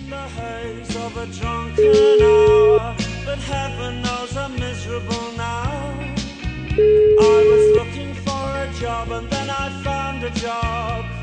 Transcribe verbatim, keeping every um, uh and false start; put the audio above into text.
in the haze of a drunken hour, but heaven knows I'm miserable now. I was looking for a job and then I found a job.